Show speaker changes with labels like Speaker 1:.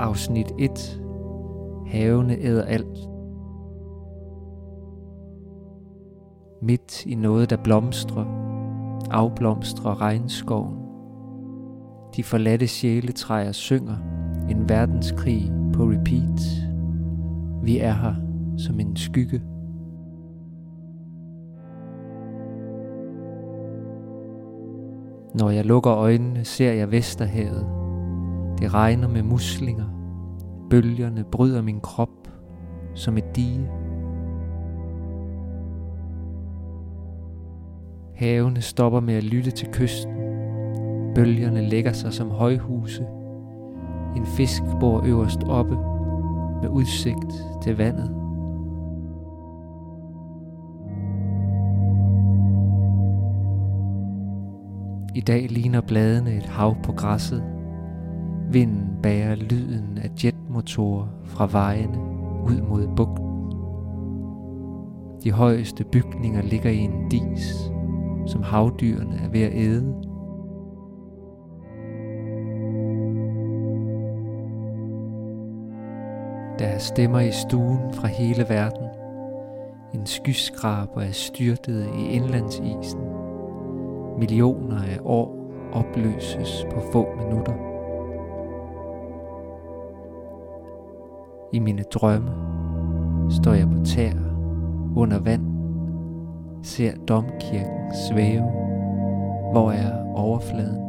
Speaker 1: Afsnit 1. Havene æder alt. Midt i noget, der blomstrer, afblomstrer regnskoven. De forladte sjæletræer synger en verdenskrig på repeat. Vi er her som en skygge. Når jeg lukker øjnene, ser jeg Vesterhavet. Det regner med muslinger. Bølgerne bryder min krop som et dige. Havene stopper med at lytte til kysten. Bølgerne lægger sig som højhuse. En fisk bor øverst oppe med udsigt til vandet. I dag ligner bladene et hav på græsset. Vinden bærer lyden af jetmotorer fra vejene ud mod bugten. De højeste bygninger ligger i en dis, som havdyrene er ved at æde. Der er stemmer i stuen fra hele verden. En skyskraber er styrtet i indlandsisen. Millioner af år opløses på få minutter. I mine drømme står jeg på tæer under vand, ser domkirken svæve. Hvor er overfladen?